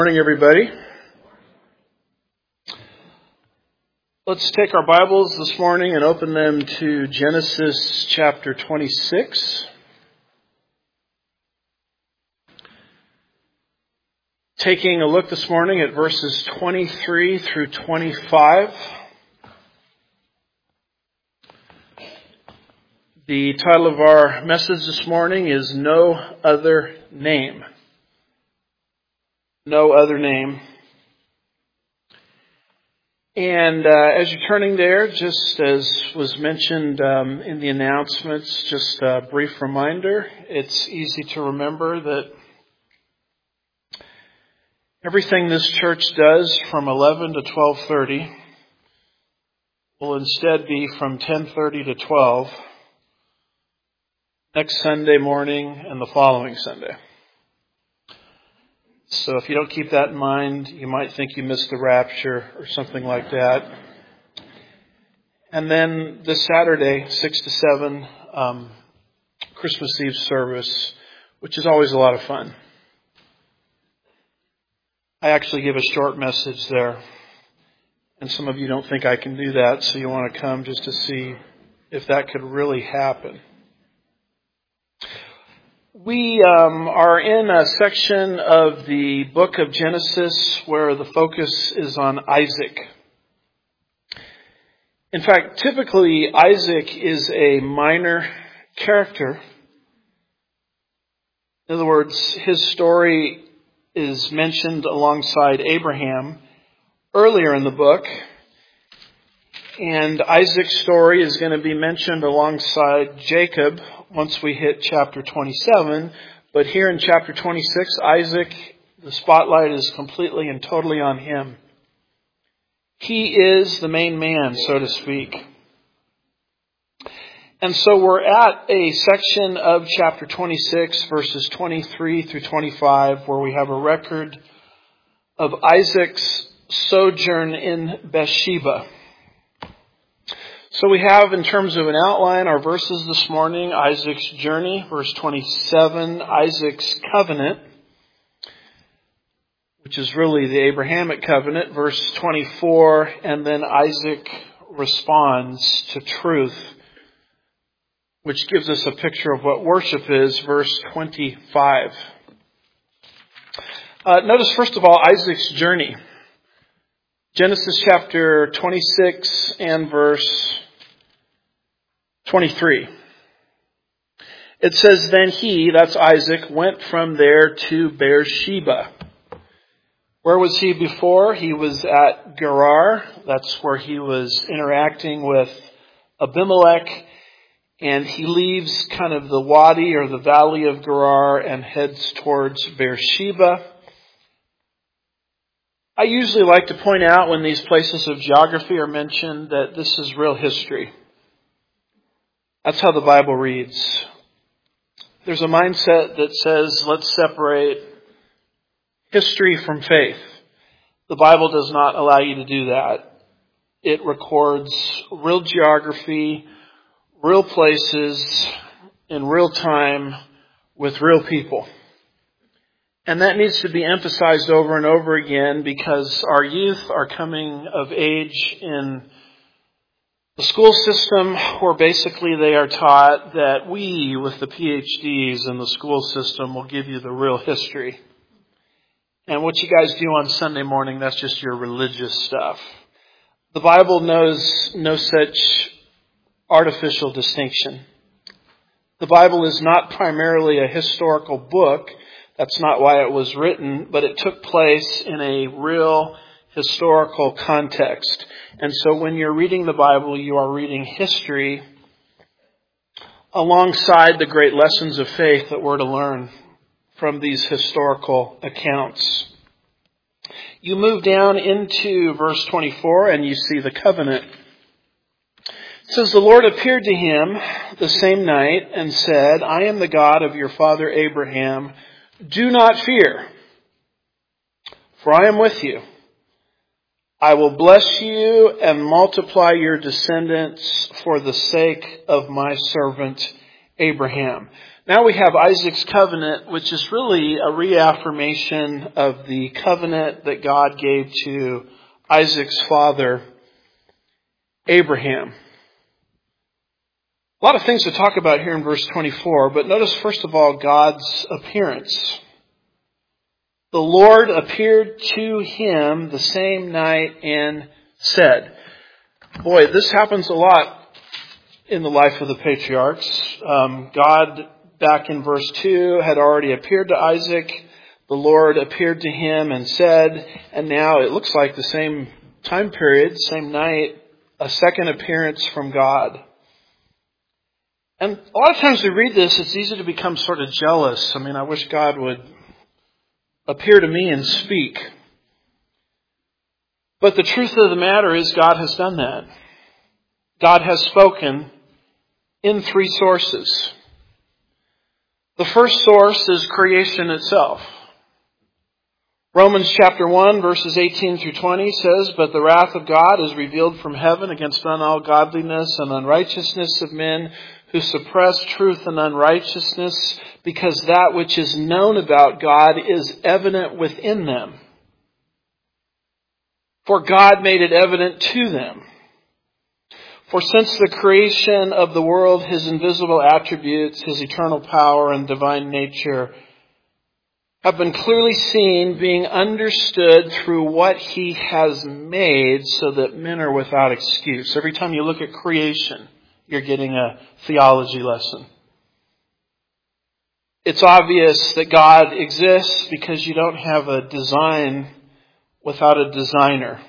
Morning, everybody. Let's take our Bibles this morning and open them to Genesis chapter 26. Taking a look this morning at verses 23 through 25. The title of our message this morning is No Other Name. No other name. And as you're turning there, just as was mentioned in the announcements, just a brief reminder, it's easy to remember that everything this church does from 11 to 12:30 will instead be from 10:30 to 12 next Sunday morning and the following Sunday. So if you don't keep that in mind, you might think you missed the rapture or something like that. And then this Saturday, 6 to 7, Christmas Eve service, which is always a lot of fun. I actually give a short message there. And some of you don't think I can do that, so you want to come just to see if that could really happen. We are in a section of the book of Genesis where the focus is on Isaac. In fact, typically Isaac is a minor character. In other words, his story is mentioned alongside Abraham earlier in the book. And Isaac's story is going to be mentioned alongside Jacob once we hit chapter 27. But here in chapter 26, Isaac, the spotlight is completely and totally on him. He is the main man, so to speak. And so we're at a section of chapter 26, verses 23 through 25, where we have a record of Isaac's sojourn in Beersheba. So we have, in terms of an outline, our verses this morning: Isaac's journey, verse 27, Isaac's covenant, which is really the Abrahamic covenant, verse 24, and then Isaac responds to truth, which gives us a picture of what worship is, verse 25. Notice, first of all, Isaac's journey. Genesis chapter 26 and verse 23. It says, Then he, that's Isaac, went from there to Beersheba. Where was he before? He was at Gerar. That's where he was interacting with Abimelech. And he leaves kind of the wadi or the valley of Gerar and heads towards Beersheba. I usually like to point out when these places of geography are mentioned that this is real history. That's how the Bible reads. There's a mindset that says, let's separate history from faith. The Bible does not allow you to do that. It records real geography, real places, in real time, with real people. And that needs to be emphasized over and over again because our youth are coming of age in the school system where basically they are taught that we, with the PhDs in the school system, will give you the real history. And what you guys do on Sunday morning, that's just your religious stuff. The Bible knows no such artificial distinction. The Bible is not primarily a historical book. That's not why it was written, but it took place in a real historical context. And so when you're reading the Bible, you are reading history alongside the great lessons of faith that we're to learn from these historical accounts. You move down into verse 24 and you see the covenant. It says, The Lord appeared to him the same night and said, I am the God of your father Abraham. Do not fear, for I am with you. I will bless you and multiply your descendants for the sake of my servant Abraham. Now we have Isaac's covenant, which is really a reaffirmation of the covenant that God gave to Isaac's father, Abraham. A lot of things to talk about here in verse 24, but notice first of all God's appearance. The Lord appeared to him the same night and said. Boy, this happens a lot in the life of the patriarchs. God, back in verse 2, had already appeared to Isaac. The Lord appeared to him and said, and now it looks like the same time period, same night, a second appearance from God. And a lot of times we read this, it's easy to become sort of jealous. I wish God would appear to me and speak. But the truth of the matter is God has done that. God has spoken in three sources. The first source is creation itself. Romans chapter 1 verses 18 through 20 says, "But the wrath of God is revealed from heaven against ungodliness and unrighteousness of men who suppress truth and unrighteousness, because that which is known about God is evident within them. For God made it evident to them. For since the creation of the world, His invisible attributes, His eternal power and divine nature have been clearly seen, being understood through what He has made, so that men are without excuse." Every time you look at creation, you're getting a theology lesson. It's obvious that God exists because you don't have a design without a designer.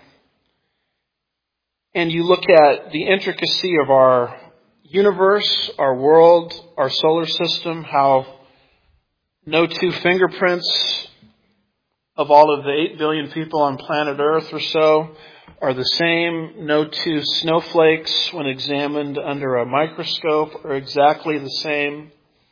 And you look at the intricacy of our universe, our world, our solar system, how no two fingerprints of all of the 8 billion people on planet Earth or so are the same. No two snowflakes, when examined under a microscope, are exactly the same.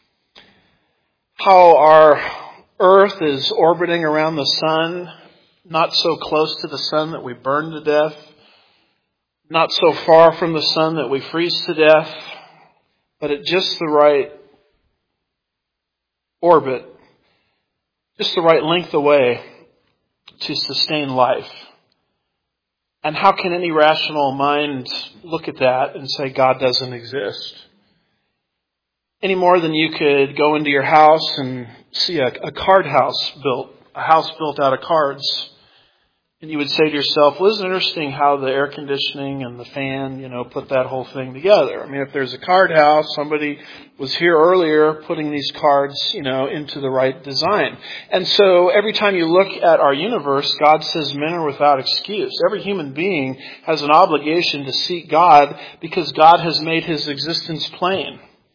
How our Earth is orbiting around the sun, not so close to the sun that we burn to death, not so far from the sun that we freeze to death, but at just the right orbit, just the right length away to sustain life. And how can any rational mind look at that and say God doesn't exist? Any more than you could go into your house and see a card house built, a house built out of cards. And you would say to yourself, well, isn't it interesting how the air conditioning and the fan, put that whole thing together? If there's a card house, somebody was here earlier putting these cards, into the right design. And so every time you look at our universe, God says men are without excuse. Every human being has an obligation to seek God because God has made His existence plain.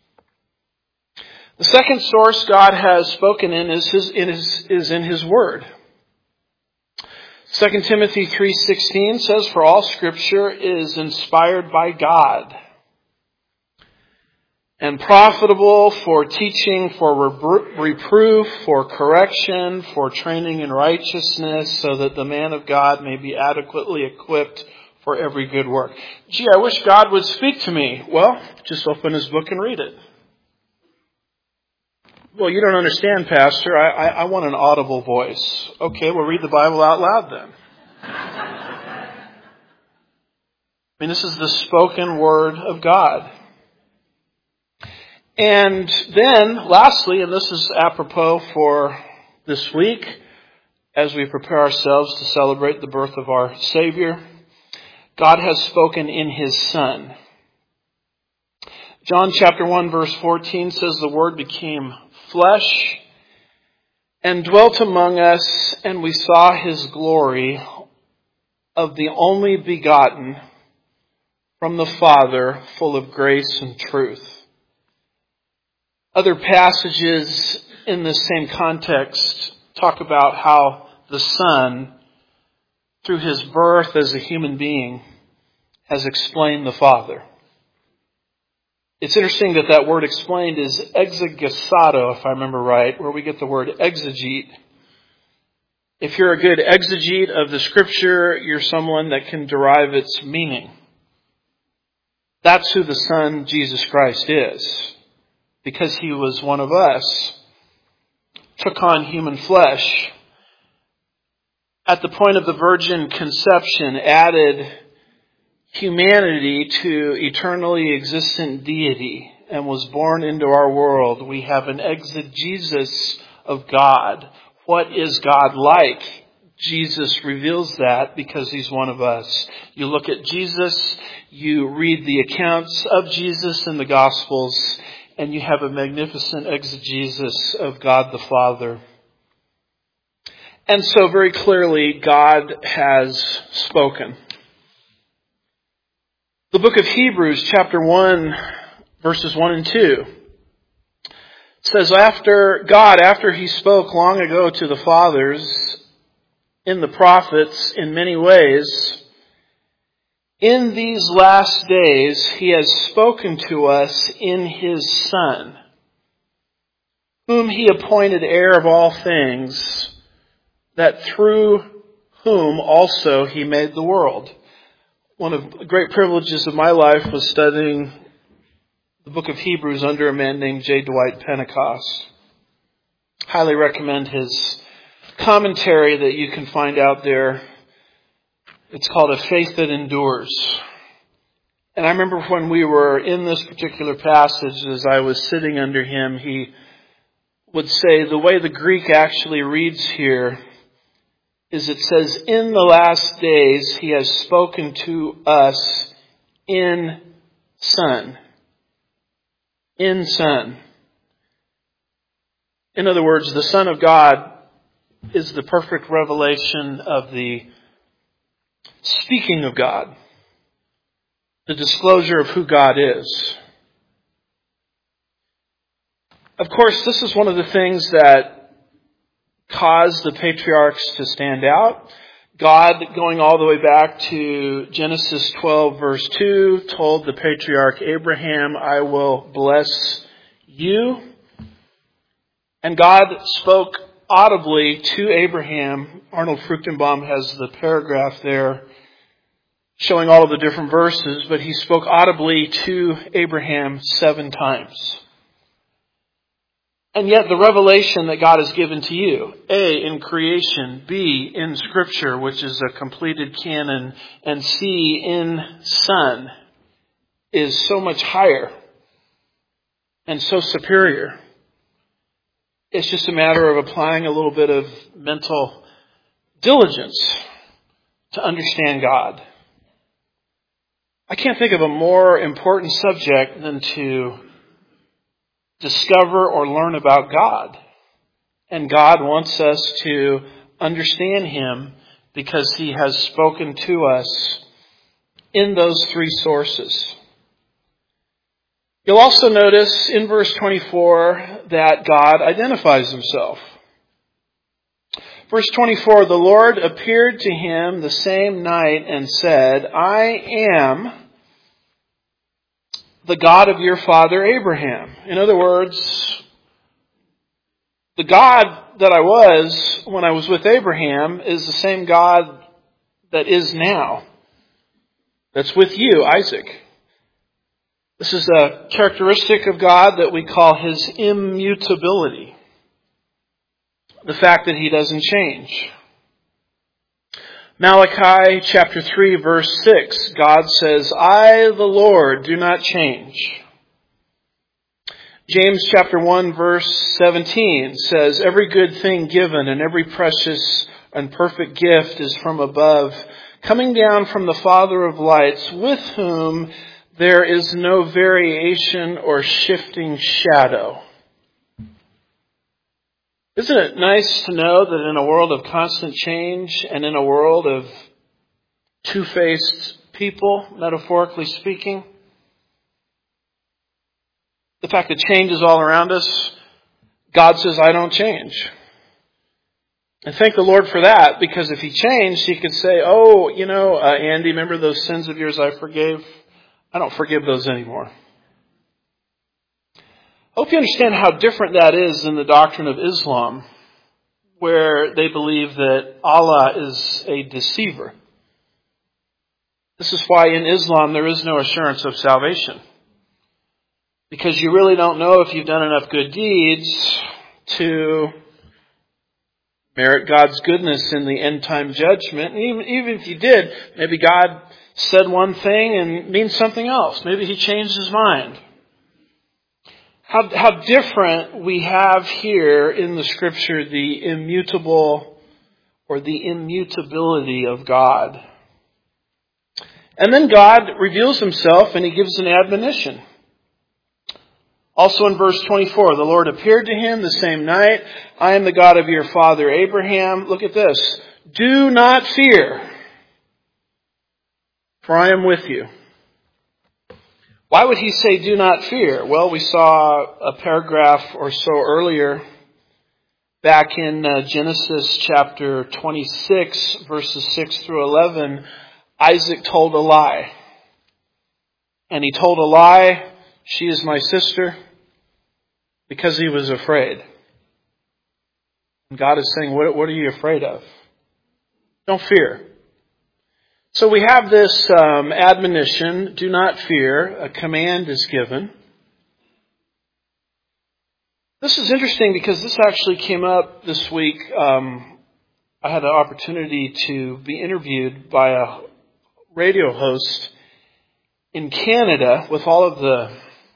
The second source God has spoken in is in His Word. 2 Timothy 3:16 says, "For all Scripture is inspired by God and profitable for teaching, for reproof, for correction, for training in righteousness, so that the man of God may be adequately equipped for every good work." Gee, I wish God would speak to me. Well, just open His book and read it. Well, you don't understand, Pastor. I want an audible voice. Okay, well, read the Bible out loud then. This is the spoken word of God. And then, lastly, and this is apropos for this week, as we prepare ourselves to celebrate the birth of our Savior, God has spoken in His Son. John chapter 1 verse 14 says, "The Word became flesh and dwelt among us, and we saw His glory of the only begotten from the Father, full of grace and truth." Other passages in this same context talk about how the Son, through His birth as a human being, has explained the Father. It's interesting that word explained is exegesato, if I remember right, where we get the word exegete. If you're a good exegete of the Scripture, you're someone that can derive its meaning. That's who the Son, Jesus Christ, is. because he was one of us, took on human flesh. At the point of the virgin conception, added humanity to eternally existent deity and was born into our world. We have an exegesis of God. What is God like? Jesus reveals that because he's one of us. You look at Jesus, you read the accounts of Jesus in the Gospels, and you have a magnificent exegesis of God the Father. And so very clearly, God has spoken. The book of Hebrews, chapter 1, verses 1 and 2, says, after he spoke long ago to the fathers in the prophets in many ways, in these last days he has spoken to us in his Son, whom he appointed heir of all things, that through whom also he made the world. One of the great privileges of my life was studying the book of Hebrews under a man named J. Dwight Pentecost. Highly recommend his commentary that you can find out there. It's called A Faith That Endures. And I remember when we were in this particular passage, as I was sitting under him, he would say the way the Greek actually reads here is it says, in the last days he has spoken to us in Son. In Son. In other words, the Son of God is the perfect revelation of the speaking of God, the disclosure of who God is. Of course, this is one of the things that caused the patriarchs to stand out. God, going all the way back to Genesis 12, verse 2, told the patriarch Abraham, I will bless you. And God spoke audibly to Abraham. Arnold Fruchtenbaum has the paragraph there showing all of the different verses, but he spoke audibly to Abraham 7 times. And yet the revelation that God has given to you, A, in creation, B, in Scripture, which is a completed canon, and C, in Son, is so much higher and so superior. It's just a matter of applying a little bit of mental diligence to understand God. I can't think of a more important subject than to discover or learn about God. And God wants us to understand Him because He has spoken to us in those 3 sources. You'll also notice in verse 24 that God identifies Himself. Verse 24, the Lord appeared to him the same night and said, I am the God of your father Abraham. In other words, the God that I was when I was with Abraham is the same God that is now. That's with you, Isaac. This is a characteristic of God that we call His immutability. The fact that He doesn't change. Malachi chapter 3 verse 6, God says, I, the Lord, do not change. James chapter 1 verse 17 says, every good thing given and every precious and perfect gift is from above, coming down from the Father of lights, with whom there is no variation or shifting shadow. Isn't it nice to know that in a world of constant change and in a world of two-faced people, metaphorically speaking, the fact that change is all around us, God says, I don't change. And thank the Lord for that, because if He changed, He could say, Andy, remember those sins of yours I forgave? I don't forgive those anymore. I hope you understand how different that is than the doctrine of Islam, where they believe that Allah is a deceiver. This is why in Islam there is no assurance of salvation. because you really don't know if you've done enough good deeds to merit God's goodness in the end time judgment. And even if you did, maybe God said one thing and means something else. Maybe He changed His mind. How different we have here in the Scripture the immutable or the immutability of God. And then God reveals Himself and He gives an admonition. Also in verse 24, the Lord appeared to him the same night. I am the God of your father Abraham. Look at this. Do not fear, for I am with you. Why would He say do not fear? Well, we saw a paragraph or so earlier back in Genesis chapter 26, verses 6 through 11. Isaac told a lie. And he told a lie, she is my sister, because he was afraid. And God is saying, what are you afraid of? Don't fear. So we have this admonition, do not fear. A command is given. This is interesting because this actually came up this week. I had an opportunity to be interviewed by a radio host in Canada with all of the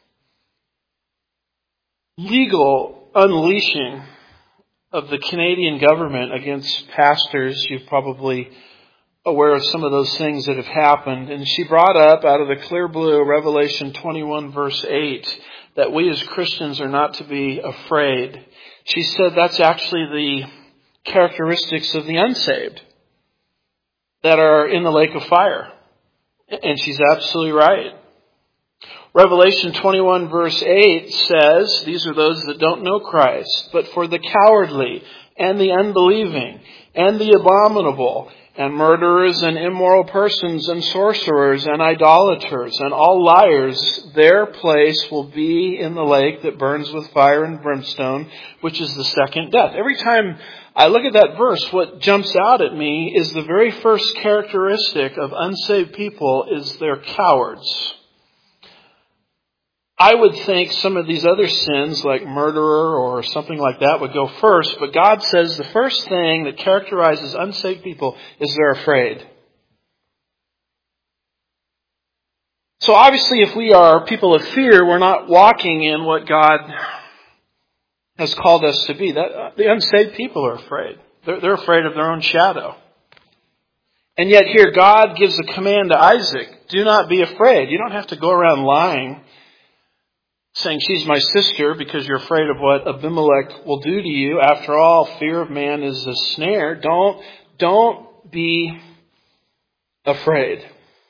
legal unleashing of the Canadian government against pastors. You're probably aware of some of those things that have happened. And she brought up out of the clear blue Revelation 21 verse 8 that we as Christians are not to be afraid. She said that's actually the characteristics of the unsaved that are in the lake of fire. And she's absolutely right. Revelation 21 verse 8 says, these are those that don't know Christ, but for the cowardly and the unbelieving and the abominable and murderers and immoral persons and sorcerers and idolaters and all liars, their place will be in the lake that burns with fire and brimstone, which is the second death. Every time I look at that verse, what jumps out at me is the very first characteristic of unsaved people is they're cowards. I would think some of these other sins like murderer or something like that would go first, but God says the first thing that characterizes unsaved people is they're afraid. So obviously if we are people of fear, we're not walking in what God has called us to be. The unsaved people are afraid. They're afraid of their own shadow. And yet here God gives a command to Isaac, do not be afraid. You don't have to go around lying, saying she's my sister because you're afraid of what Abimelech will do to you. After all, fear of man is a snare. Don't be afraid.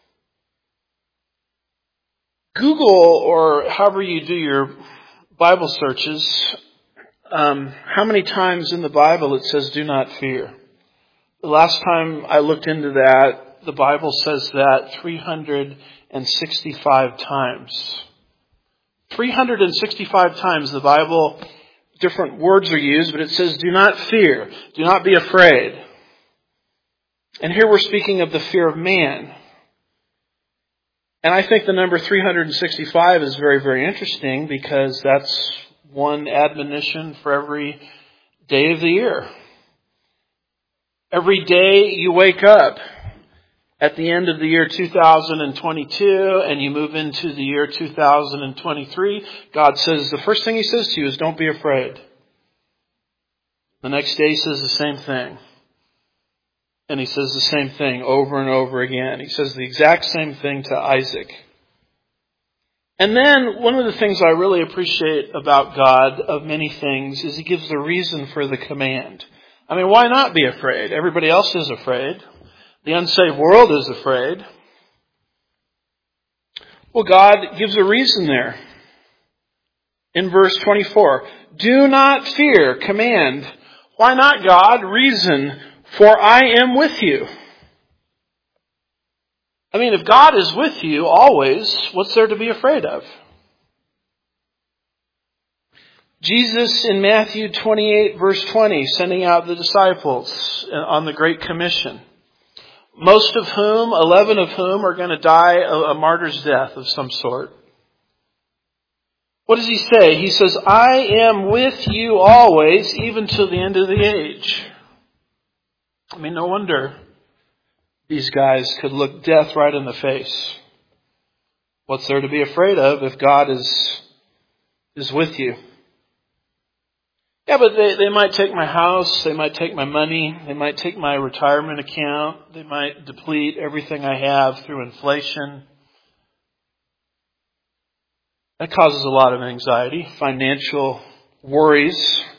Google, or however you do your Bible searches, how many times in the Bible it says do not fear. The last time I looked into that, the Bible says that 365 times. 365 times the Bible, different words are used, but it says do not fear, do not be afraid. And here we're speaking of the fear of man. And I think the number 365 is very, very interesting because that's one admonition for every day of the year. Every day you wake up at the end of the year 2022 and you move into the year 2023, God says, the first thing He says to you is don't be afraid. The next day He says the same thing. And He says the same thing over and over again. He says the exact same thing to Isaac. And then one of the things I really appreciate about God of many things is He gives the reason for the command. I mean, why not be afraid? Everybody else is afraid. The unsaved world is afraid. Well, God gives a reason there. In verse 24, do not fear, command. Why not, God? Reason, for I am with you. I mean, if God is with you always, what's there to be afraid of? Jesus in Matthew 28 verse 20, sending out the disciples on the Great Commission. Most of whom, 11 of whom, are going to die a martyr's death of some sort. What does he say? He says, I am with you always, even to the end of the age. I mean, no wonder these guys could look death right in the face. What's there to be afraid of if God is with you? Yeah, but they might take my house, they might take my money, they might take my retirement account, they might deplete everything I have through inflation. That causes a lot of anxiety, financial worries.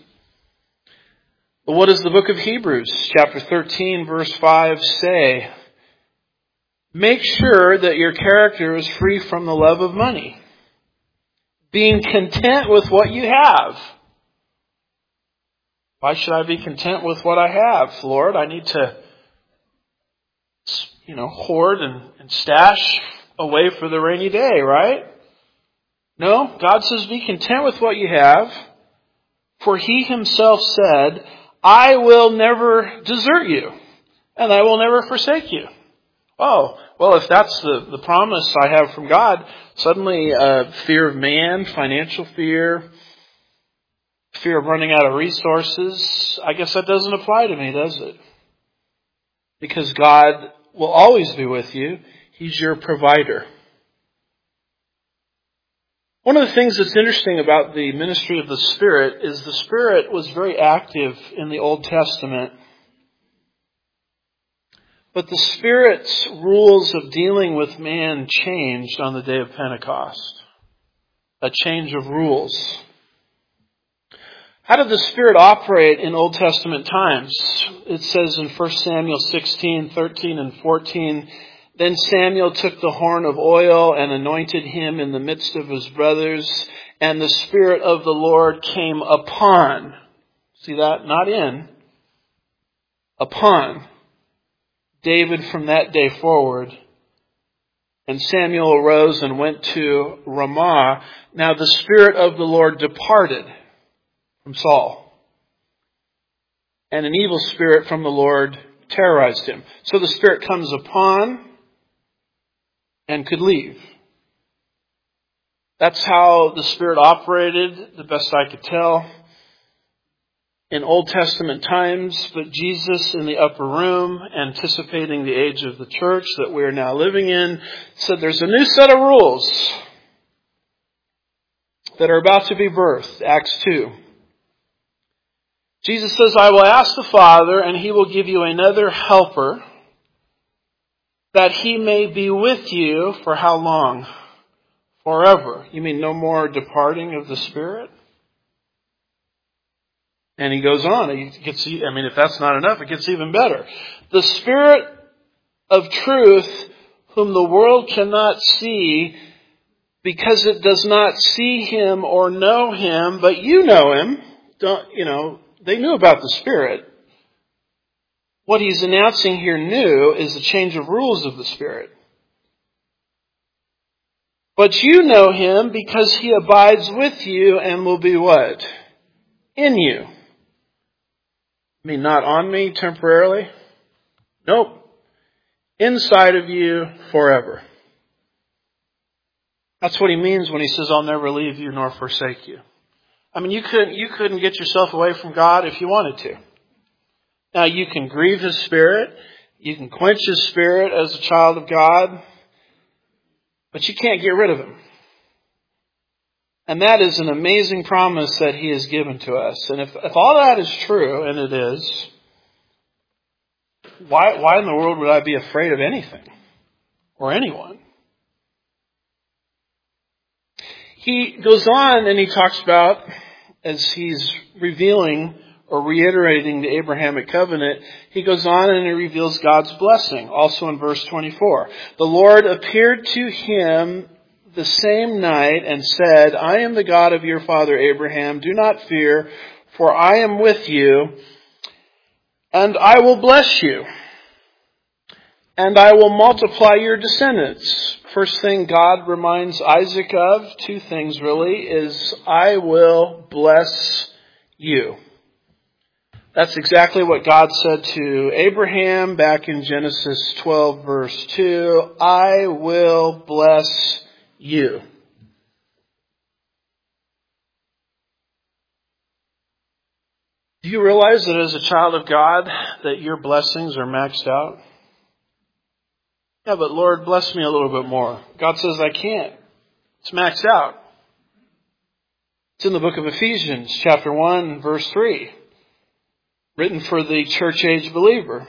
But what does the book of Hebrews, chapter 13, verse 5 say? Make sure that your character is free from the love of money, being content with what you have. Why should I be content with what I have, Lord? I need to, hoard and stash away for the rainy day, right? No, God says be content with what you have, for He Himself said, I will never desert you, and I will never forsake you. Oh, well, if that's the promise I have from God, suddenly fear of man, financial fear of running out of resources, I guess that doesn't apply to me, does it? Because God will always be with you. He's your provider. One of the things that's interesting about the ministry of the Spirit is the Spirit was very active in the Old Testament. But the Spirit's rules of dealing with man changed on the day of Pentecost. A change of rules. How did the Spirit operate in Old Testament times? It says in 1 Samuel 16, 13 and 14, Then Samuel took the horn of oil and anointed him in the midst of his brothers, and the Spirit of the Lord came upon. See that? Not in. Upon David from that day forward. And Samuel arose and went to Ramah. Now the Spirit of the Lord departed from Saul, and an evil spirit from the Lord terrorized him. So the Spirit comes upon and could leave. That's how the Spirit operated, the best I could tell, in Old Testament times. But Jesus in the upper room, anticipating the age of the church that we're now living in, said there's a new set of rules that are about to be birthed. Acts 2. Jesus says, I will ask the Father, and He will give you another helper, that He may be with you for how long? Forever. You mean no more departing of the Spirit? And He goes on. If that's not enough, it gets even better. The Spirit of truth, whom the world cannot see, because it does not see Him or know Him, but you know Him. They knew about the Spirit. What He's announcing here new is the change of rules of the Spirit. But you know Him because He abides with you and will be what? In you. I mean, not on me temporarily. Nope. Inside of you forever. That's what He means when He says, I'll never leave you nor forsake you. I mean, you couldn't get yourself away from God if you wanted to. Now, you can grieve His Spirit. You can quench His Spirit as a child of God. But you can't get rid of Him. And that is an amazing promise that He has given to us. And if all that is true, and it is, why in the world would I be afraid of anything or anyone? He goes on and he talks about, as he's revealing or reiterating the Abrahamic covenant, he goes on and he reveals God's blessing. Also in verse 24, the Lord appeared to him the same night and said, I am the God of your father Abraham. Do not fear, for I am with you, and I will bless you, and I will multiply your descendants. First thing God reminds Isaac of, two things really, is I will bless you. That's exactly what God said to Abraham back in Genesis 12 verse 2. I will bless you. Do you realize that as a child of God that your blessings are maxed out? Yeah, but Lord, bless me a little bit more. God says I can't. It's maxed out. It's in the book of Ephesians, chapter 1, verse 3, written for the church age believer.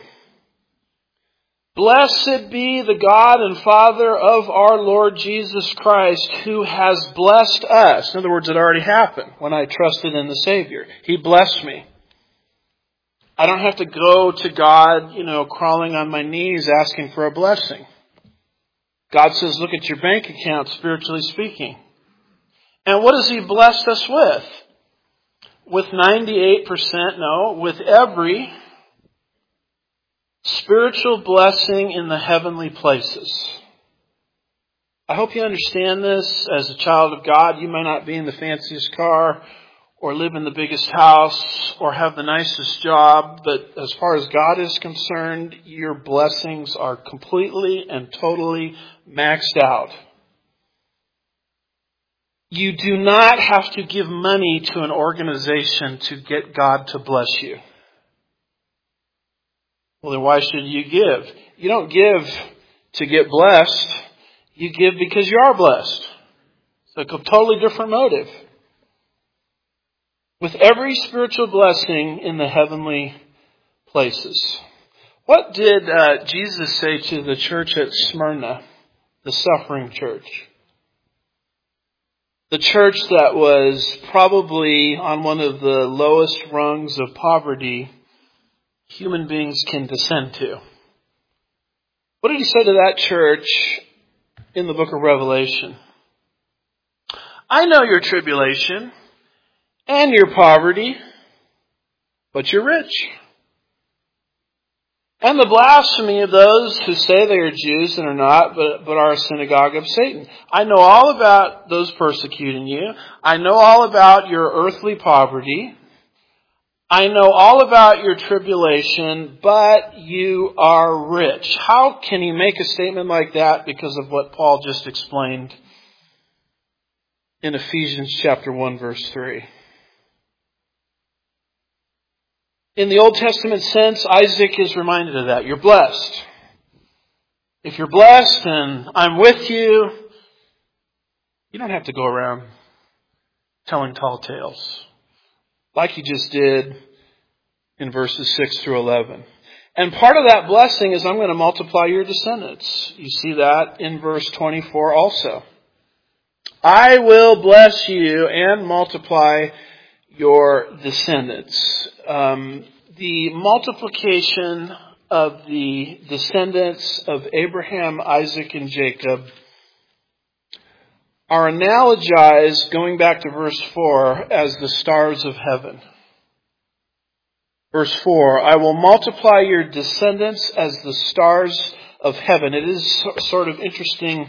Blessed be the God and Father of our Lord Jesus Christ, who has blessed us. In other words, it already happened when I trusted in the Savior. He blessed me. I don't have to go to God, crawling on my knees asking for a blessing. God says, look at your bank account, spiritually speaking. And what has He blessed us with? With 98%? No, with every spiritual blessing in the heavenly places. I hope you understand this. As a child of God, you may not be in the fanciest car or live in the biggest house or have the nicest job, but as far as God is concerned, your blessings are completely and totally maxed out. You do not have to give money to an organization to get God to bless you. Well, then why should you give? You don't give to get blessed. You give because you are blessed. It's a totally different motive. With every spiritual blessing in the heavenly places. What did Jesus say to the church at Smyrna, the suffering church? The church that was probably on one of the lowest rungs of poverty human beings can descend to. What did He say to that church in the book of Revelation? I know your tribulation and your poverty, but you're rich. And the blasphemy of those who say they are Jews and are not, but are a synagogue of Satan. I know all about those persecuting you. I know all about your earthly poverty. I know all about your tribulation, but you are rich. How can he make a statement like that because of what Paul just explained in Ephesians chapter 1, verse 3? In the Old Testament sense, Isaac is reminded of that. You're blessed. If you're blessed and I'm with you, you don't have to go around telling tall tales like he just did in verses 6 through 11. And part of that blessing is I'm going to multiply your descendants. You see that in verse 24 also. I will bless you and multiply your descendants. The multiplication of the descendants of Abraham, Isaac, and Jacob are analogized, going back to verse 4, as the stars of heaven. Verse 4, I will multiply your descendants as the stars of heaven. It is sort of interesting.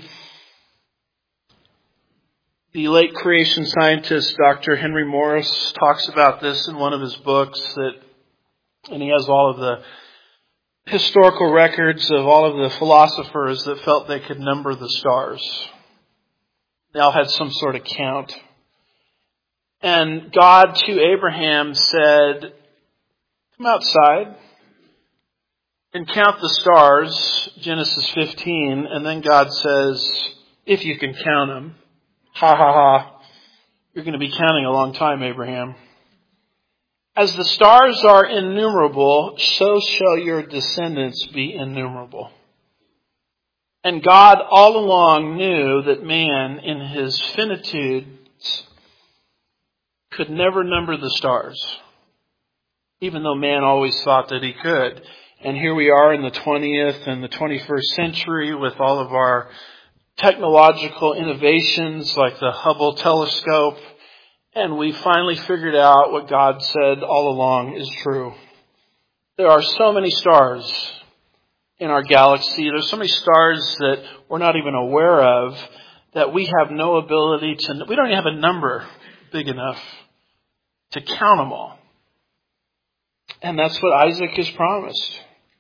The late creation scientist, Dr. Henry Morris, talks about this in one of his books, and he has all of the historical records of all of the philosophers that felt they could number the stars. They all had some sort of count. And God to Abraham said, come outside and count the stars, Genesis 15, and then God says, if you can count them. Ha ha ha. You're going to be counting a long time, Abraham. As the stars are innumerable, so shall your descendants be innumerable. And God all along knew that man in his finitude could never number the stars, even though man always thought that he could. And here we are in the 20th and the 21st century with all of our technological innovations like the Hubble telescope, and we finally figured out what God said all along is true. There are so many stars in our galaxy. There's so many stars that we're not even aware of that we have no ability to, we don't even have a number big enough to count them all. And that's what Isaac is promised.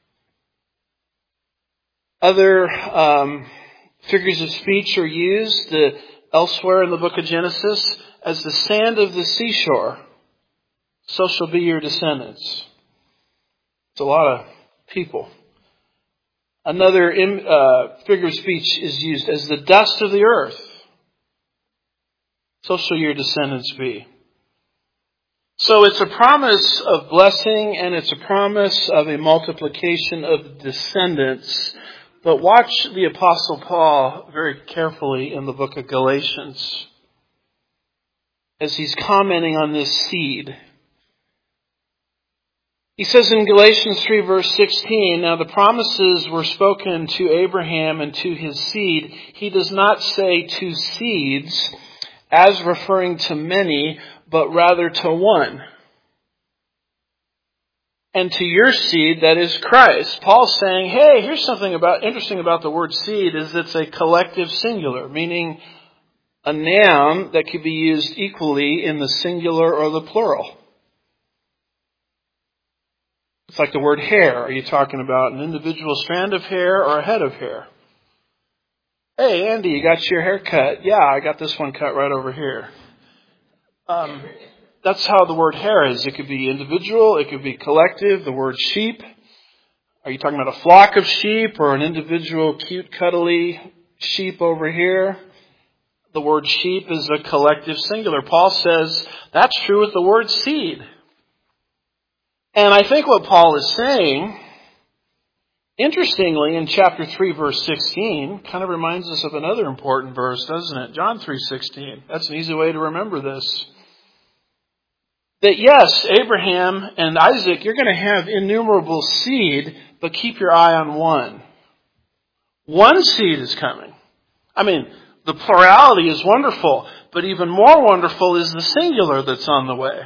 Other figures of speech are used elsewhere in the book of Genesis as the sand of the seashore. so shall be your descendants. It's a lot of people. Another figure of speech is used as the dust of the earth. So shall your descendants be. So it's a promise of blessing and it's a promise of a multiplication of descendants. But watch the Apostle Paul very carefully in the book of Galatians as he's commenting on this seed. He says in Galatians 3 verse 16, now the promises were spoken to Abraham and to his seed. He does not say to seeds as referring to many, but rather to one. And to your seed, that is Christ. Paul's saying, hey, here's something interesting about the word seed is it's a collective singular, meaning a noun that could be used equally in the singular or the plural. It's like the word hair. Are you talking about an individual strand of hair or a head of hair? Hey, Andy, you got your hair cut? Yeah, I got this one cut right over here. That's how the word hair is. It could be individual. It could be collective. The word sheep. Are you talking about a flock of sheep or an individual cute, cuddly sheep over here? The word sheep is a collective singular. Paul says that's true with the word seed. And I think what Paul is saying, interestingly, in chapter 3, verse 16, kind of reminds us of another important verse, doesn't it? John 3:16. That's an easy way to remember this. That yes, Abraham and Isaac, you're going to have innumerable seed, but keep your eye on one. One seed is coming. I mean, the plurality is wonderful, but even more wonderful is the singular that's on the way.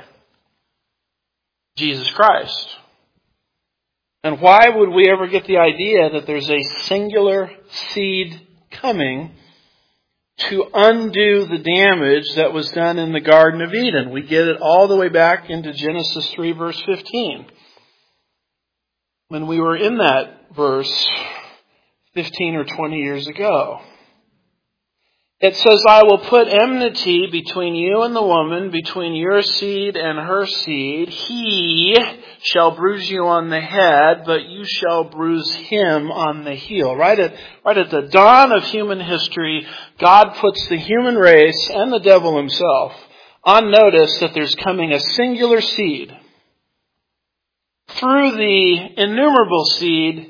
Jesus Christ. And why would we ever get the idea that there's a singular seed coming to undo the damage that was done in the Garden of Eden? We get it all the way back into Genesis 3 verse 15. When we were in that verse 15 or 20 years ago. It says, I will put enmity between you and the woman, between your seed and her seed. He shall bruise you on the head, but you shall bruise him on the heel. Right at the dawn of human history, God puts the human race and the devil himself on notice that there's coming a singular seed through the innumerable seed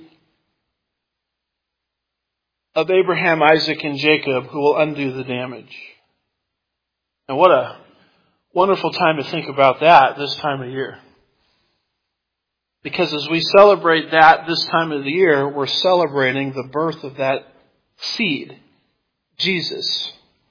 of Abraham, Isaac, and Jacob, who will undo the damage. And what a wonderful time to think about that this time of year. Because as we celebrate that this time of the year, we're celebrating the birth of that seed, Jesus.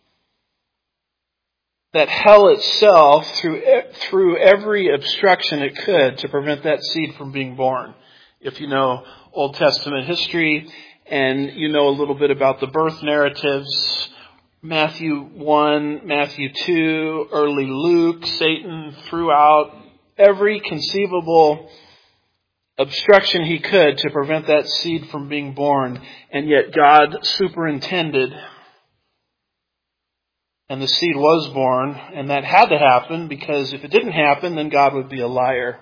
That hell itself, through every obstruction it could to prevent that seed from being born. If you know Old Testament history, and you know a little bit about the birth narratives, Matthew 1, Matthew 2, early Luke, Satan threw out every conceivable obstruction he could to prevent that seed from being born. And yet God superintended. And the seed was born. And that had to happen because if it didn't happen, then God would be a liar.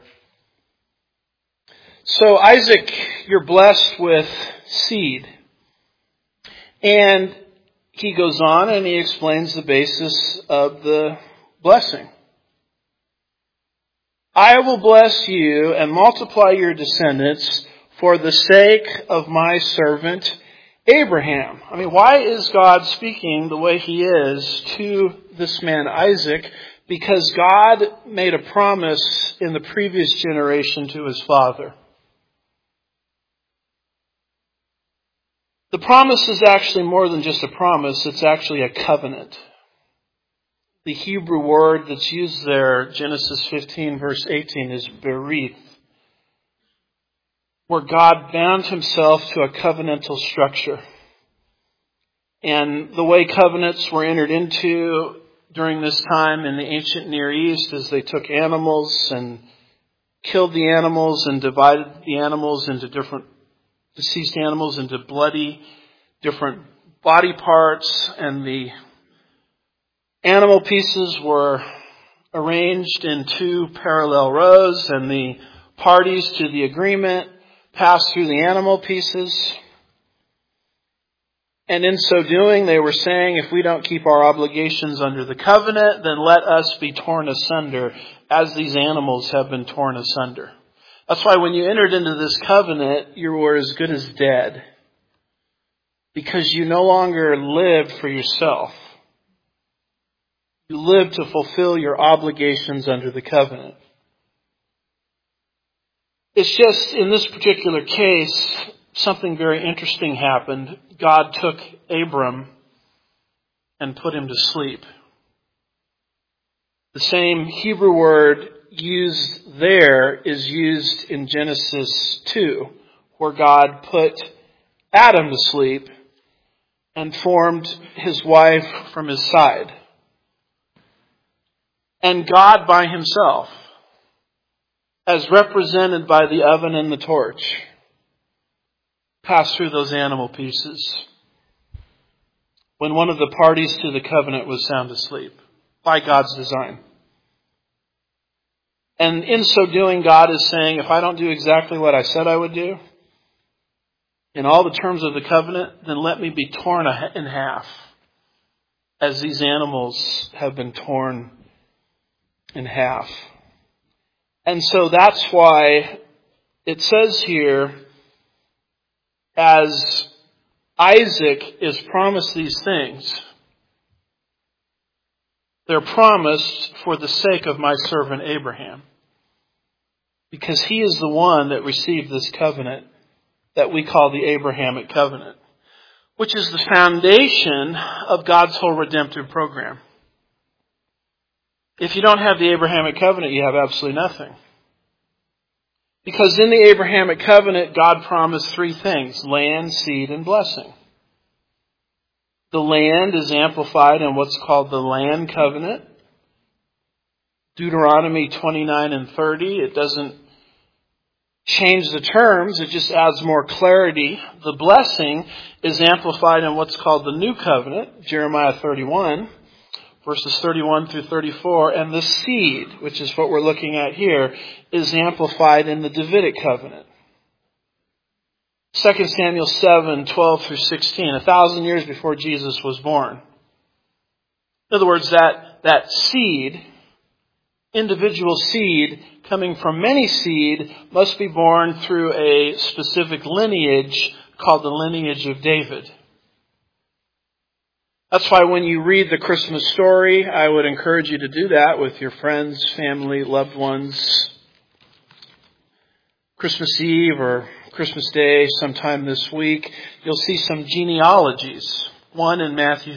So Isaac, you're blessed with seed. And he goes on and he explains the basis of the blessing. I will bless you and multiply your descendants for the sake of my servant Abraham. I mean, why is God speaking the way he is to this man Isaac? Because God made a promise in the previous generation to his father. The promise is actually more than just a promise. It's actually a covenant. The Hebrew word that's used there, Genesis 15 verse 18, is berith, where God bound himself to a covenantal structure. And the way covenants were entered into during this time in the ancient Near East is they took animals and killed the animals and divided the animals into different deceased animals into bloody, different body parts, and the animal pieces were arranged in two parallel rows, and the parties to the agreement pass through the animal pieces. And in so doing, they were saying, if we don't keep our obligations under the covenant, then let us be torn asunder as these animals have been torn asunder. That's why when you entered into this covenant, you were as good as dead, because you no longer lived for yourself. You lived to fulfill your obligations under the covenant. It's just, in this particular case, something very interesting happened. God took Abram and put him to sleep. The same Hebrew word used there is used in Genesis 2, where God put Adam to sleep and formed his wife from his side. And God by himself, as represented by the oven and the torch, passed through those animal pieces when one of the parties to the covenant was sound asleep, by God's design. And in so doing, God is saying, if I don't do exactly what I said I would do, in all the terms of the covenant, then let me be torn in half, as these animals have been torn in half. And so that's why it says here, as Isaac is promised these things, they're promised for the sake of my servant Abraham, because he is the one that received this covenant that we call the Abrahamic covenant, which is the foundation of God's whole redemptive program. If you don't have the Abrahamic covenant, you have absolutely nothing. Because in the Abrahamic covenant, God promised three things: land, seed, and blessing. The land is amplified in what's called the land covenant. Deuteronomy 29 and 30. It doesn't change the terms, it just adds more clarity. The blessing is amplified in what's called the new covenant, Jeremiah 31, verses 31 through 34. And the seed, which is what we're looking at here, is amplified in the Davidic covenant. 2 Samuel 7, 12 through 16, 1,000 years before Jesus was born. In other words, that seed, individual seed, coming from many seed, must be born through a specific lineage called the lineage of David. That's why when you read the Christmas story, I would encourage you to do that with your friends, family, loved ones. Christmas Eve or Christmas Day, sometime this week, you'll see some genealogies. One in Matthew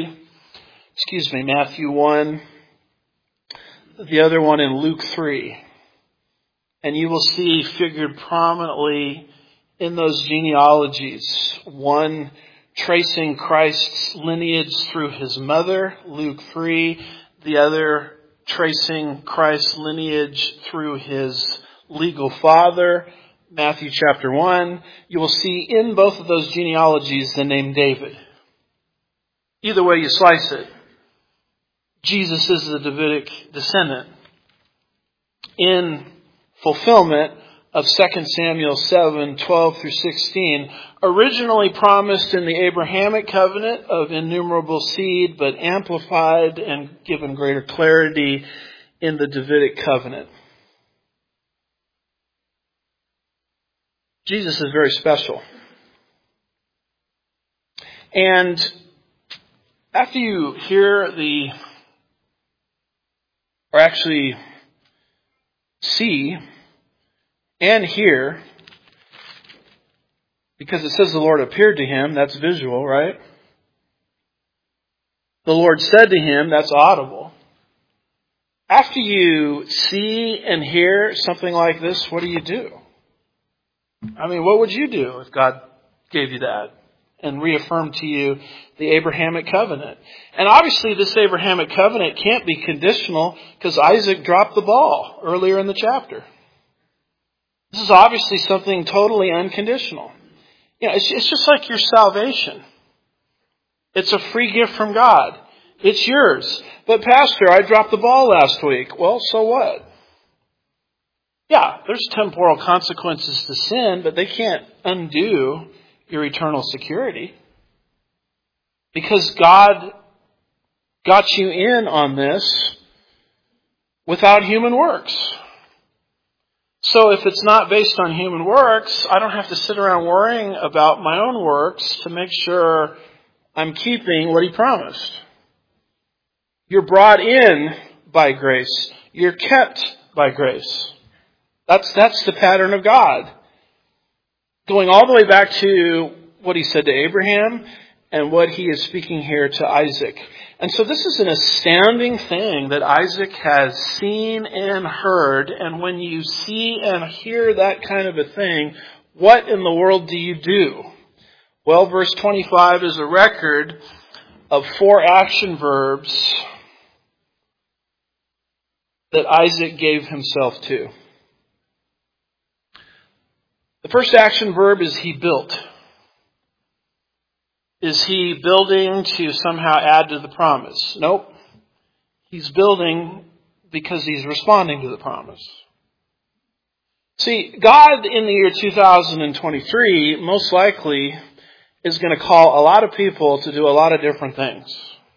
1. The other one in Luke 3. And you will see figured prominently in those genealogies, one tracing Christ's lineage through his mother, Luke 3, the other tracing Christ's lineage through his legal father, Matthew chapter 1. You will see in both of those genealogies the name David. Either way you slice it, Jesus is the Davidic descendant. In fulfillment of 2 Samuel 7, 12 through 16, originally promised in the Abrahamic covenant of innumerable seed, but amplified and given greater clarity in the Davidic covenant. Jesus is very special. And after you hear see and hear, because it says the Lord appeared to him, that's visual, right? The Lord said to him, that's audible. After you see and hear something like this, what do? I mean, what would you do if God gave you that and reaffirmed to you the Abrahamic covenant? And obviously this Abrahamic covenant can't be conditional because Isaac dropped the ball earlier in the chapter. This is obviously something totally unconditional. You know, it's just like your salvation. It's a free gift from God. It's yours. But Pastor, I dropped the ball last week. Well, so what? Yeah, there's temporal consequences to sin, but they can't undo your eternal security. Because God got you in on this without human works. So if it's not based on human works, I don't have to sit around worrying about my own works to make sure I'm keeping what He promised. You're brought in by grace. You're kept by grace. That's the pattern of God. Going all the way back to what He said to Abraham and what He is speaking here to Isaac. And so this is an astounding thing that Isaac has seen and heard. And when you see and hear that kind of a thing, what in the world do you do? Well, verse 25 is a record of 4 action verbs that Isaac gave himself to. The first action verb is he built. Is he building to somehow add to the promise? Nope. He's building because he's responding to the promise. See, God in the year 2023 most likely is going to call a lot of people to do a lot of different things.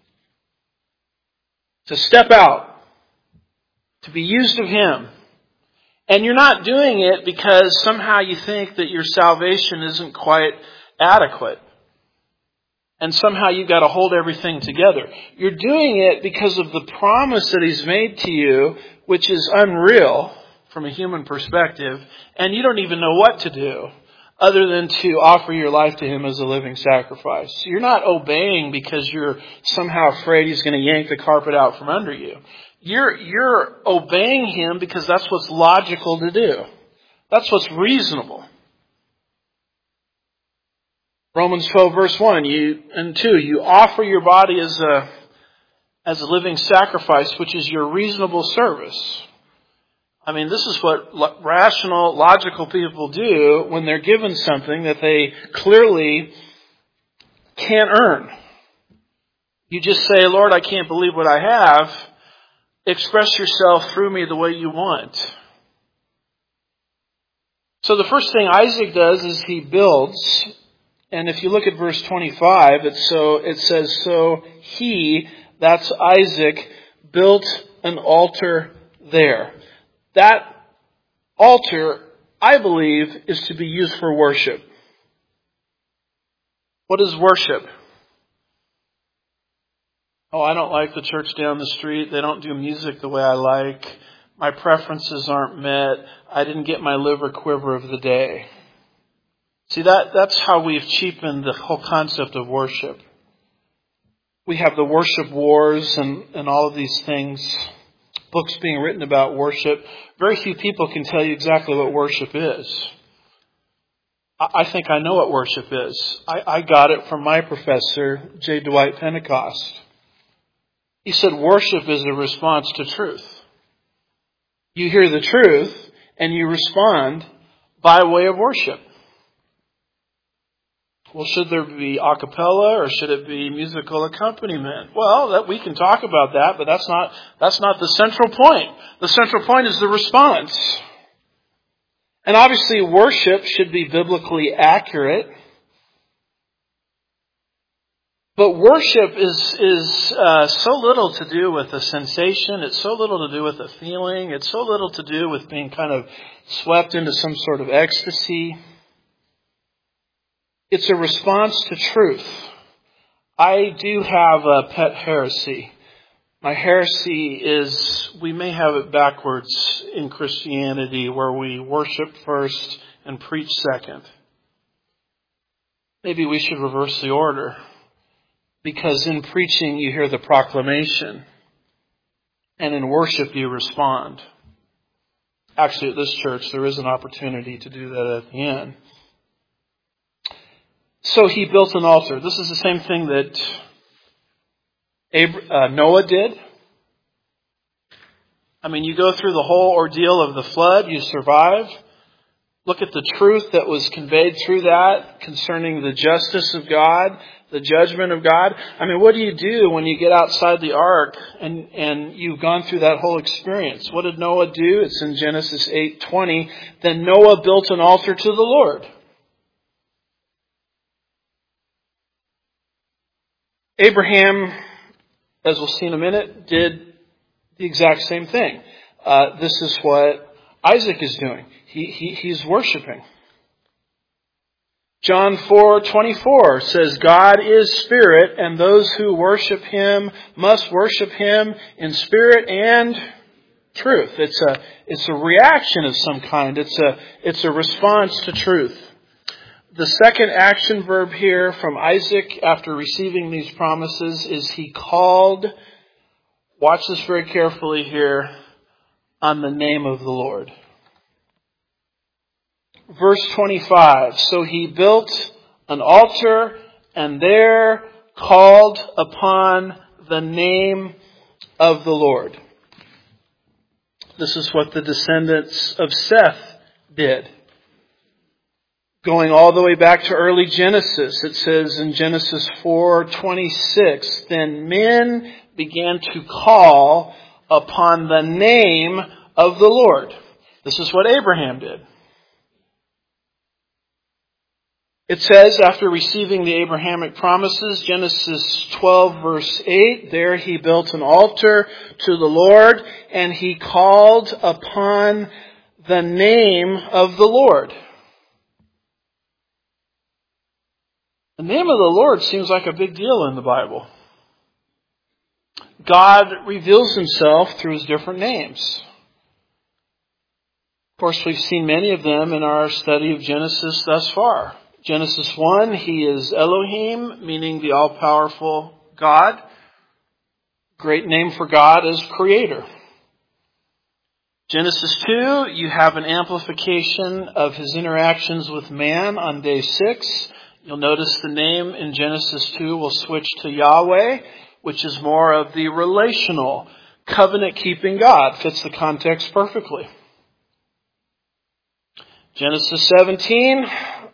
To step out. To be used of Him. And you're not doing it because somehow you think that your salvation isn't quite adequate. And somehow you've got to hold everything together. You're doing it because of the promise that He's made to you, which is unreal from a human perspective. And you don't even know what to do other than to offer your life to Him as a living sacrifice. You're not obeying because you're somehow afraid He's going to yank the carpet out from under you. You're obeying Him because that's what's logical to do. That's what's reasonable. Romans 12 verse 1 and 2, you offer your body as a living sacrifice, which is your reasonable service. I mean, this is what rational, logical people do when they're given something that they clearly can't earn. You just say, Lord, I can't believe what I have. Express yourself through me the way you want. So the first thing Isaac does is he builds. And if you look at verse 25, it says, so he, that's Isaac, built an altar there. That altar, I believe, is to be used for worship. What is worship? Oh, I don't like the church down the street. They don't do music the way I like. My preferences aren't met. I didn't get my liver quiver of the day. See, that's how we've cheapened the whole concept of worship. We have the worship wars and all of these things, books being written about worship. Very few people can tell you exactly what worship is. I think I know what worship is. I got it from my professor, J. Dwight Pentecost. He said worship is a response to truth. You hear the truth and you respond by way of worship. Well, should there be a cappella or should it be musical accompaniment? Well, we can talk about that, but that's not the central point. The central point is the response. And obviously worship should be biblically accurate. But worship is so little to do with a sensation. It's so little to do with a feeling. It's so little to do with being kind of swept into some sort of ecstasy. It's a response to truth. I do have a pet heresy. My heresy is we may have it backwards in Christianity where we worship first and preach second. Maybe we should reverse the order. Because in preaching you hear the proclamation. And in worship you respond. Actually at this church there is an opportunity to do that at the end. So he built an altar. This is the same thing that Noah did. I mean, you go through the whole ordeal of the flood, you survive. Look at the truth that was conveyed through that concerning the justice of God, the judgment of God. I mean, what do you do when you get outside the ark and you've gone through that whole experience? What did Noah do? It's in Genesis 8:20. Then Noah built an altar to the Lord. Abraham, as we'll see in a minute, did the exact same thing. This is what Isaac is doing. He's worshiping. John 4:24 says, God is spirit, and those who worship Him must worship Him in spirit and truth. It's a reaction of some kind. It's a response to truth. The second action verb here from Isaac after receiving these promises is he called, watch this very carefully here, on the name of the Lord. Verse 25, so he built an altar and there called upon the name of the Lord. This is what the descendants of Seth did. Going all the way back to early Genesis, it says in Genesis 4:26, then men began to call upon the name of the Lord. This is what Abraham did. It says, after receiving the Abrahamic promises, Genesis 12 verse 8, there he built an altar to the Lord, and he called upon the name of the Lord. The name of the Lord seems like a big deal in the Bible. God reveals Himself through His different names. Of course, we've seen many of them in our study of Genesis thus far. Genesis 1, He is Elohim, meaning the all-powerful God. Great name for God as Creator. Genesis 2, you have an amplification of His interactions with man on day 6. You'll notice the name in Genesis 2 will switch to Yahweh, which is more of the relational, covenant-keeping God. Fits the context perfectly. Genesis 17,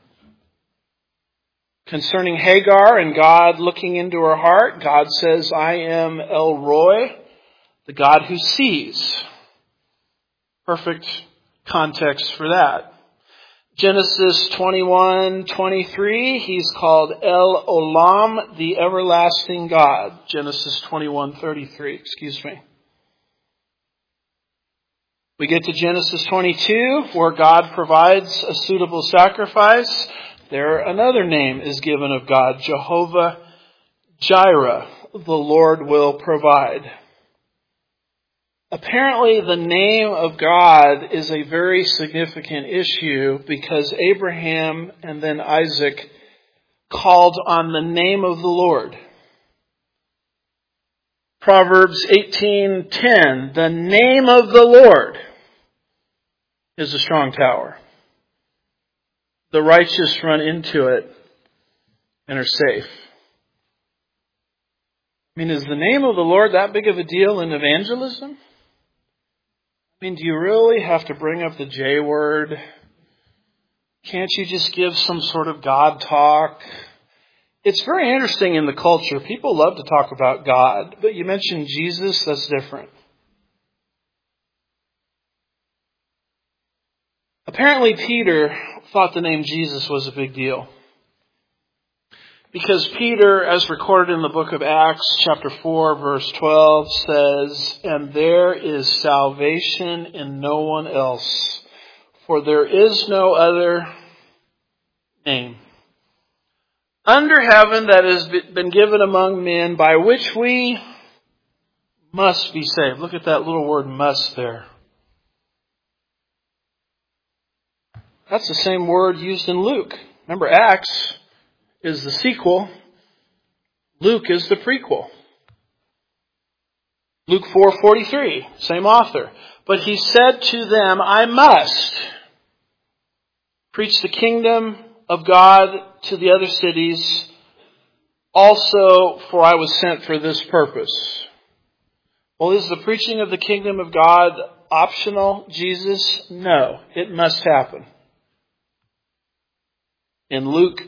concerning Hagar and God looking into her heart, God says, I am El Roi, the God who sees. Perfect context for that. Genesis 21:23, He's called El Olam, the everlasting God. Genesis 21:33, excuse me. We get to Genesis 22, where God provides a suitable sacrifice. There another name is given of God, Jehovah Jireh, the Lord will provide. Apparently, the name of God is a very significant issue because Abraham and then Isaac called on the name of the Lord. Proverbs 18:10, the name of the Lord is a strong tower. The righteous run into it and are safe. I mean, is the name of the Lord that big of a deal in evangelism? I mean, do you really have to bring up the J word? Can't you just give some sort of God talk? It's very interesting in the culture. People love to talk about God, but you mention Jesus, that's different. Apparently, Peter thought the name Jesus was a big deal. Because Peter, as recorded in the book of Acts, chapter 4, verse 12, says, and there is salvation in no one else, for there is no other name under heaven that has been given among men by which we must be saved. Look at that little word must there. That's the same word used in Luke. Remember, Acts is the sequel. Luke is the prequel. Luke 4:43, same author. But he said to them, I must preach the kingdom of God to the other cities also, for I was sent for this purpose. Well, is the preaching of the kingdom of God optional, Jesus? No, it must happen. In Luke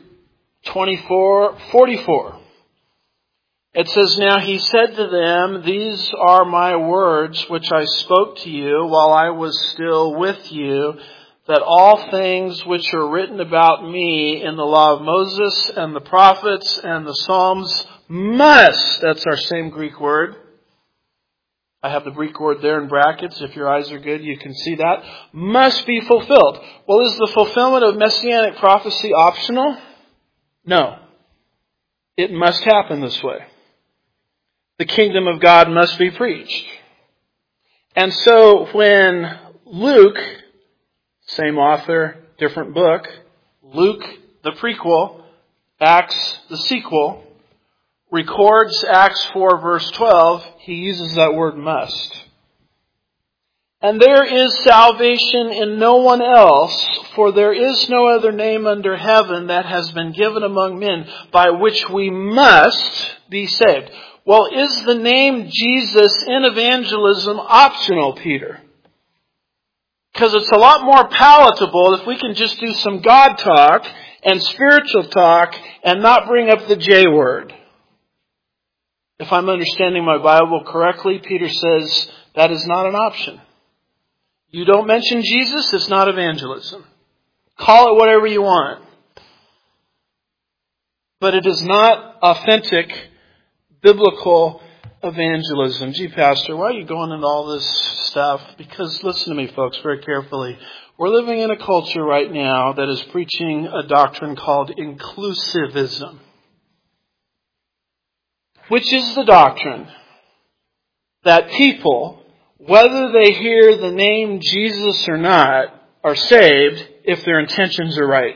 24:44, it says, "Now he said to them, 'These are my words which I spoke to you while I was still with you, that all things which are written about me in the law of Moses and the prophets and the Psalms must,'" that's our same Greek word. I have the Greek word there in brackets. If your eyes are good, you can see that. "Must be fulfilled." Well, is the fulfillment of messianic prophecy optional? No. It must happen this way. The kingdom of God must be preached. And so when Luke, same author, different book, Luke, the prequel, Acts, the sequel, records Acts 4 verse 12, he uses that word must. "And there is salvation in no one else, for there is no other name under heaven that has been given among men by which we must be saved." Well, is the name Jesus in evangelism optional, Peter? Because it's a lot more palatable if we can just do some God talk and spiritual talk and not bring up the J word. If I'm understanding my Bible correctly, Peter says that is not an option. You don't mention Jesus, it's not evangelism. Call it whatever you want. But it is not authentic biblical evangelism. Gee, Pastor, why are you going into all this stuff? Because listen to me, folks, very carefully. We're living in a culture right now that is preaching a doctrine called inclusivism, which is the doctrine that people, whether they hear the name Jesus or not, are saved if their intentions are right.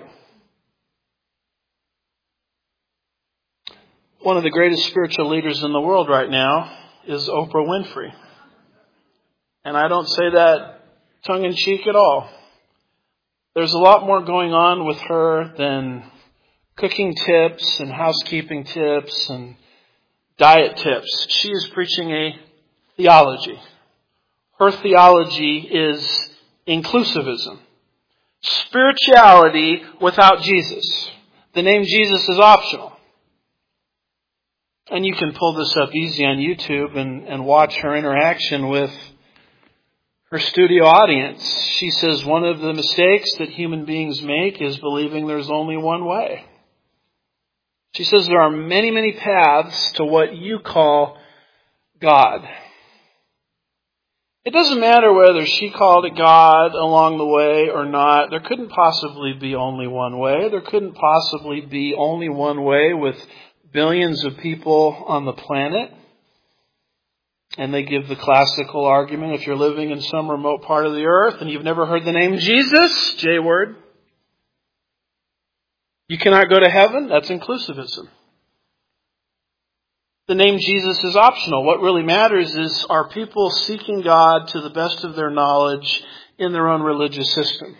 One of the greatest spiritual leaders in the world right now is Oprah Winfrey. And I don't say that tongue-in-cheek at all. There's a lot more going on with her than cooking tips and housekeeping tips and diet tips. She is preaching a theology. Her theology is inclusivism. Spirituality without Jesus. The name Jesus is optional. And you can pull this up easy on YouTube and watch her interaction with her studio audience. She says one of the mistakes that human beings make is believing there's only one way. She says there are many, many paths to what you call God. It doesn't matter whether she called it God along the way or not. There couldn't possibly be only one way. There couldn't possibly be only one way with billions of people on the planet. And they give the classical argument, if you're living in some remote part of the earth and you've never heard the name Jesus, J word, you cannot go to heaven. That's inclusivism. The name Jesus is optional. What really matters is, are people seeking God to the best of their knowledge in their own religious system?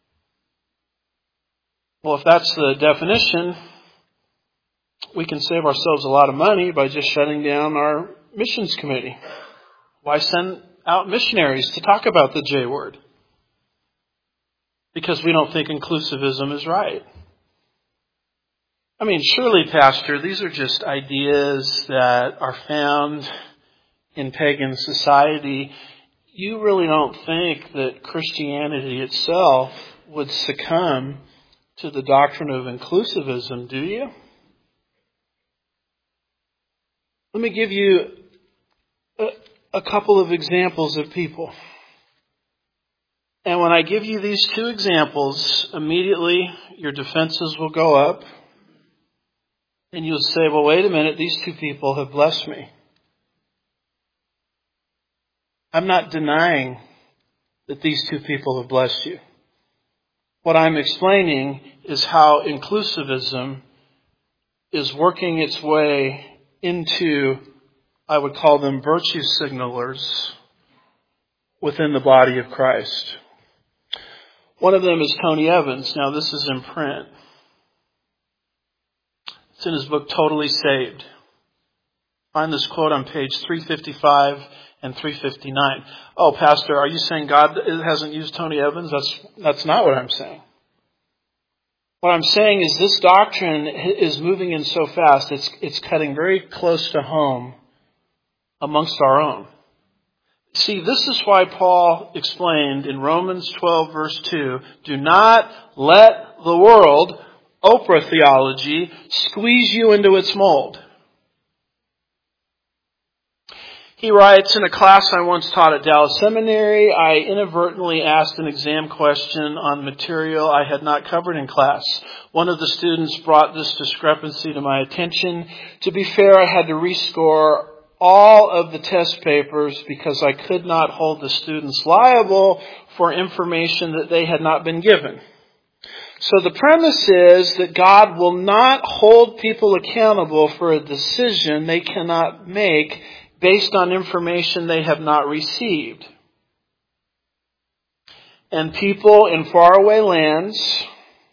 Well, if that's the definition, we can save ourselves a lot of money by just shutting down our missions committee. Why send out missionaries to talk about the J word? Because we don't think inclusivism is right. I mean, surely, Pastor, these are just ideas that are found in pagan society. You really don't think that Christianity itself would succumb to the doctrine of inclusivism, do you? Let me give you a couple of examples of people. And when I give you these two examples, immediately your defenses will go up. And you'll say, well, wait a minute, these two people have blessed me. I'm not denying that these two people have blessed you. What I'm explaining is how inclusivism is working its way into, I would call them virtue signalers within the body of Christ. One of them is Tony Evans. Now, this is in print. It's in his book, Totally Saved. Find this quote on page 355 and 359. Oh, Pastor, are you saying God hasn't used Tony Evans? That's not what I'm saying. What I'm saying is this doctrine is moving in so fast, it's cutting very close to home amongst our own. See, this is why Paul explained in Romans 12 verse 2, do not let the world, Oprah theology, squeeze you into its mold. He writes, in a class I once taught at Dallas Seminary, I inadvertently asked an exam question on material I had not covered in class. One of the students brought this discrepancy to my attention. To be fair, I had to rescore all of the test papers because I could not hold the students liable for information that they had not been given. So the premise is that God will not hold people accountable for a decision they cannot make based on information they have not received. And people in faraway lands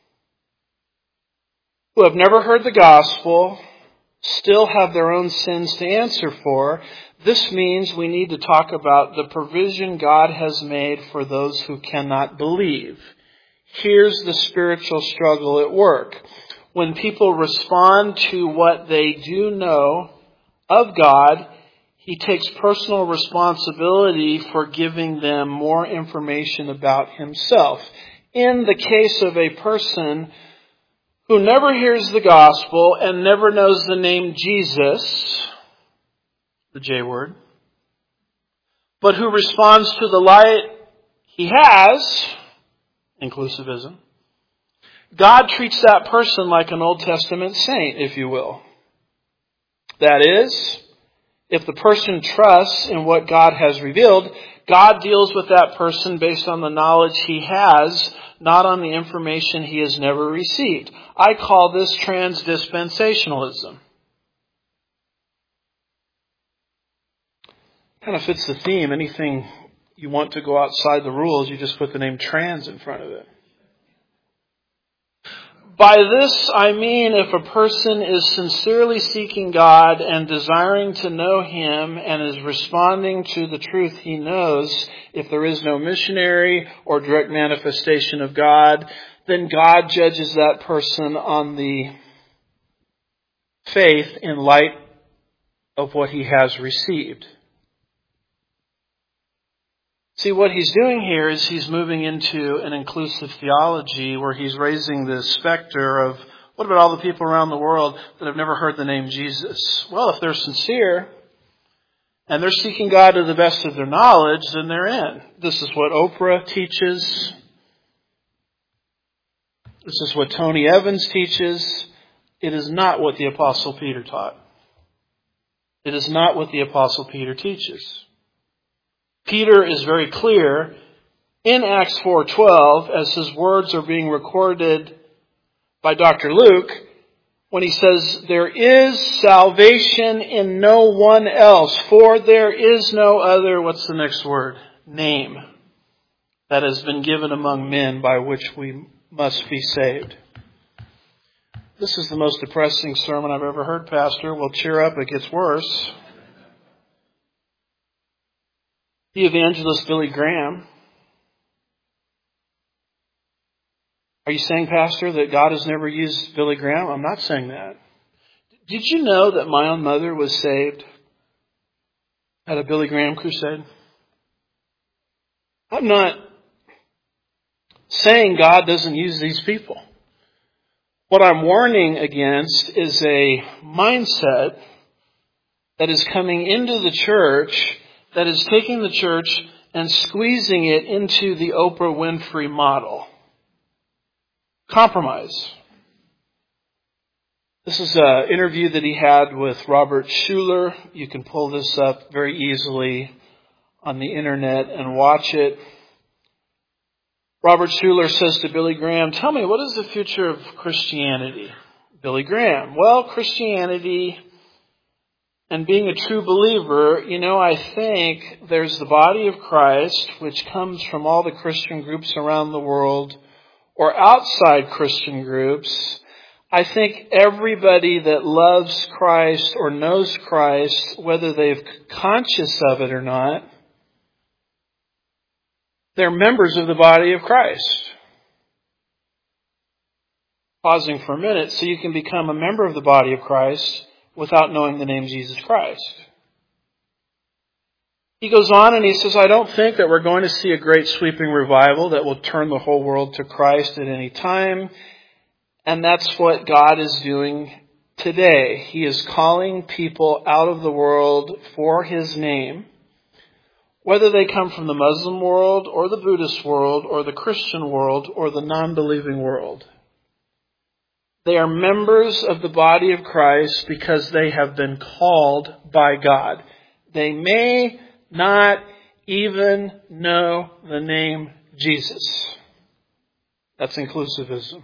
who have never heard the gospel still have their own sins to answer for. This means we need to talk about the provision God has made for those who cannot believe. Here's the spiritual struggle at work. When people respond to what they do know of God, He takes personal responsibility for giving them more information about Himself. In the case of a person who never hears the gospel and never knows the name Jesus, the J word, but who responds to the light he has, inclusivism, God treats that person like an Old Testament saint, if you will. That is, if the person trusts in what God has revealed, God deals with that person based on the knowledge he has, not on the information he has never received. I call this transdispensationalism. Kind of fits the theme. Anything you want to go outside the rules, you just put the name trans in front of it. By this, I mean if a person is sincerely seeking God and desiring to know Him and is responding to the truth he knows, if there is no missionary or direct manifestation of God, then God judges that person on the faith in light of what he has received. See, what he's doing here is he's moving into an inclusive theology where he's raising this specter of, what about all the people around the world that have never heard the name Jesus? Well, if they're sincere and they're seeking God to the best of their knowledge, then they're in. This is what Oprah teaches. This is what Tony Evans teaches. It is not what the Apostle Peter taught. It is not what the Apostle Peter teaches. Peter is very clear in Acts 4:12 as his words are being recorded by Dr. Luke when he says, there is salvation in no one else, for there is no other, what's the next word? Name that has been given among men by which we must be saved. This is the most depressing sermon I've ever heard, Pastor. Well, cheer up, it gets worse. The evangelist Billy Graham. Are you saying, Pastor, that God has never used Billy Graham? I'm not saying that. Did you know that my own mother was saved at a Billy Graham crusade? I'm not saying God doesn't use these people. What I'm warning against is a mindset that is coming into the church that is taking the church and squeezing it into the Oprah Winfrey model. Compromise. This is an interview that he had with Robert Schuller. You can pull this up very easily on the internet and watch it. Robert Schuller says to Billy Graham, tell me, what is the future of Christianity? Billy Graham, well, Christianity and being a true believer, I think there's the body of Christ, which comes from all the Christian groups around the world, or outside Christian groups. I think everybody that loves Christ or knows Christ, whether they're conscious of it or not, they're members of the body of Christ. Pausing for a minute, so you can become a member of the body of Christ without knowing the name Jesus Christ. He goes on and he says, I don't think that we're going to see a great sweeping revival that will turn the whole world to Christ at any time. And that's what God is doing today. He is calling people out of the world for His name, whether they come from the Muslim world or the Buddhist world or the Christian world or the non-believing world. They are members of the body of Christ because they have been called by God. They may not even know the name Jesus. That's inclusivism.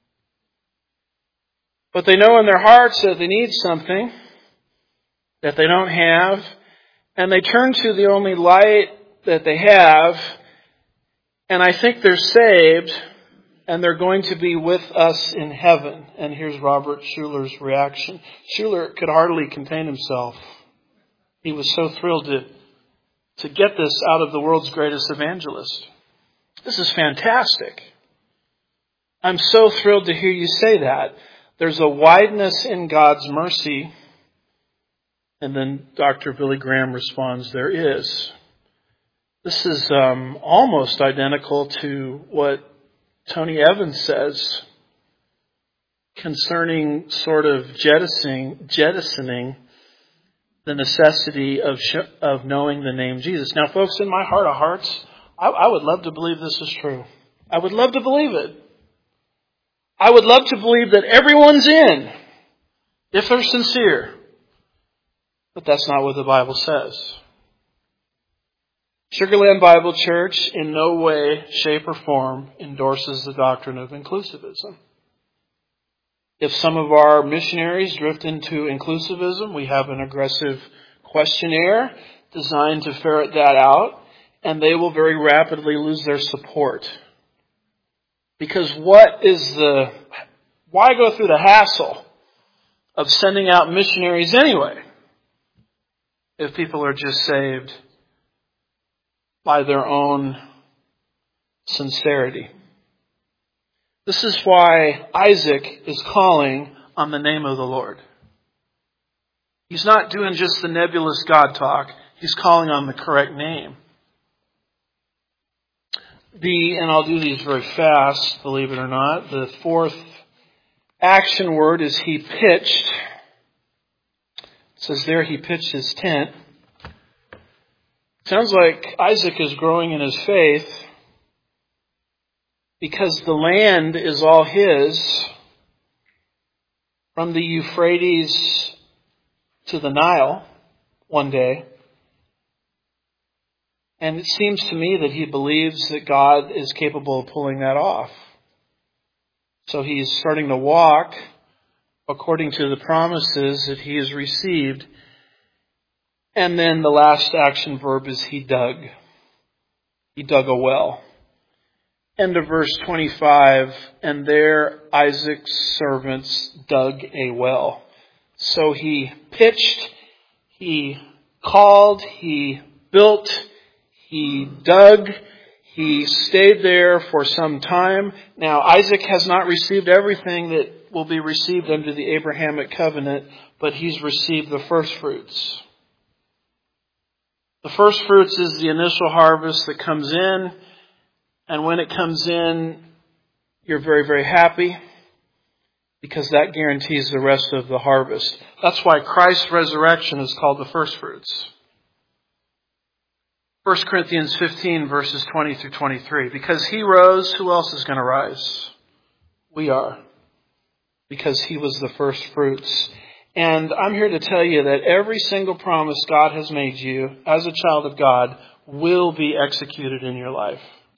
But they know in their hearts that they need something that they don't have, and they turn to the only light that they have, and I think they're saved, and they're going to be with us in heaven. And here's Robert Schuller's reaction. Schuller could hardly contain himself. He was so thrilled to get this out of the world's greatest evangelist. This is fantastic. I'm so thrilled to hear you say that. There's a wideness in God's mercy. And then Dr. Billy Graham responds, there is. This is almost identical to what Tony Evans says concerning sort of jettisoning the necessity of knowing the name Jesus. Now, folks, in my heart of hearts, I would love to believe this is true. I would love to believe it. I would love to believe that everyone's in, if they're sincere. But that's not what the Bible says. Sugarland Bible Church in no way, shape, or form endorses the doctrine of inclusivism. If some of our missionaries drift into inclusivism, we have an aggressive questionnaire designed to ferret that out, and they will very rapidly lose their support. Because why go through the hassle of sending out missionaries anyway, if people are just saved by their own sincerity? This is why Isaac is calling on the name of the Lord. He's not doing just the nebulous God talk. He's calling on the correct name. And I'll do these very fast, believe it or not. The fourth action word is he pitched. It says there he pitched his tent. Sounds like Isaac is growing in his faith because the land is all his from the Euphrates to the Nile one day. And it seems to me that he believes that God is capable of pulling that off. So he's starting to walk according to the promises that he has received. And then the last action verb is he dug. He dug a well. End of verse 25. And there Isaac's servants dug a well. So he pitched, he called, he built, he dug, he stayed there for some time. Now, Isaac has not received everything that will be received under the Abrahamic covenant, but he's received the first fruits. The first fruits is the initial harvest that comes in, and when it comes in, you're very, very happy because that guarantees the rest of the harvest. That's why Christ's resurrection is called the first fruits. 1 Corinthians 15, verses 20 through 23. Because he rose, who else is going to rise? We are. Because he was the first fruits. And I'm here to tell you that every single promise God has made you as a child of God will be executed in your life.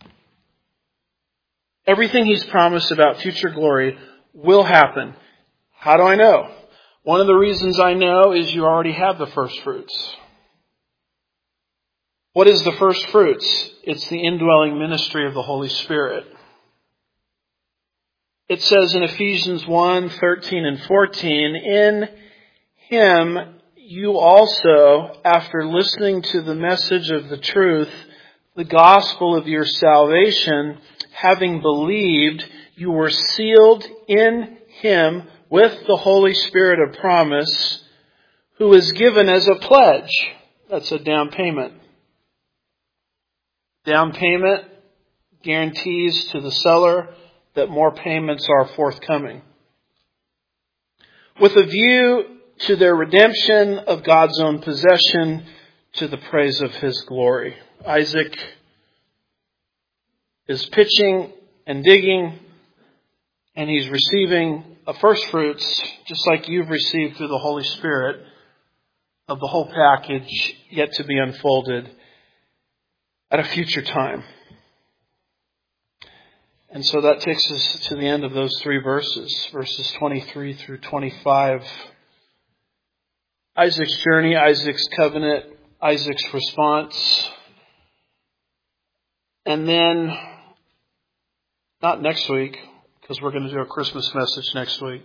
Everything he's promised about future glory will happen. How do I know? One of the reasons I know is you already have the first fruits. What is the first fruits? It's the indwelling ministry of the Holy Spirit. It says in Ephesians 1, 13 and 14, in him you also, after listening to the message of the truth, the gospel of your salvation, having believed, you were sealed in Him with the Holy Spirit of promise, who is given as a pledge. That's a down payment. Down payment guarantees to the seller that more payments are forthcoming, with a view to their redemption of God's own possession to the praise of His glory. Isaac is pitching and digging, and he's receiving a first fruits, just like you've received through the Holy Spirit, of the whole package yet to be unfolded at a future time. And so that takes us to the end of those three verses 23 through 25. Isaac's journey, Isaac's covenant, Isaac's response. And then, not next week, because we're going to do a Christmas message next week.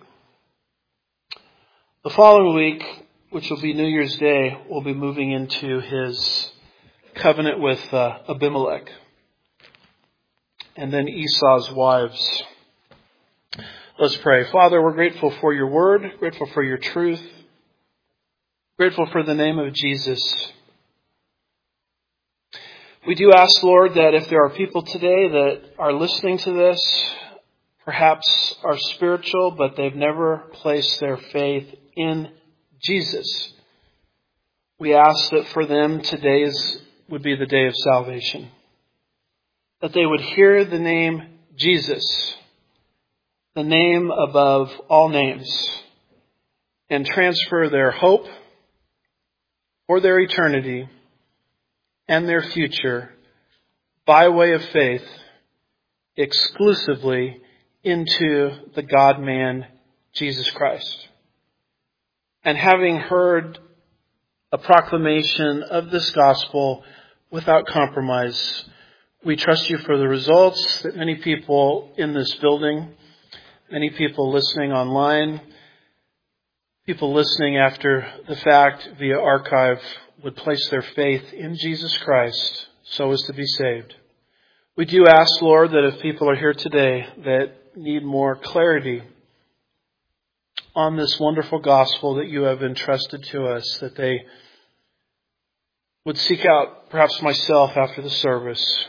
The following week, which will be New Year's Day, we'll be moving into his covenant with Abimelech. And then Esau's wives. Let's pray. Father, we're grateful for your word, grateful for your truth, grateful for the name of Jesus. We do ask, Lord, that if there are people today that are listening to this, perhaps are spiritual, but they've never placed their faith in Jesus, we ask that for them today would be the day of salvation. That they would hear the name Jesus, the name above all names, and transfer their hope for their eternity and their future by way of faith exclusively into the God-man, Jesus Christ. And having heard a proclamation of this gospel without compromise, we trust you for the results that many people in this building, many people listening online, people listening after the fact via archive would place their faith in Jesus Christ so as to be saved. We do ask, Lord, that if people are here today that need more clarity on this wonderful gospel that you have entrusted to us, that they would seek out perhaps myself after the service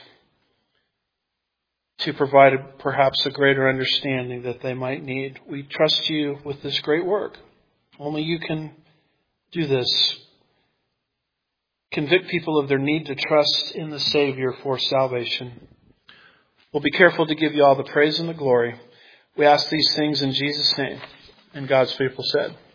to provide perhaps a greater understanding that they might need. We trust you with this great work. Only you can do this. Convict people of their need to trust in the Savior for salvation. We'll be careful to give you all the praise and the glory. We ask these things in Jesus' name. And God's people said.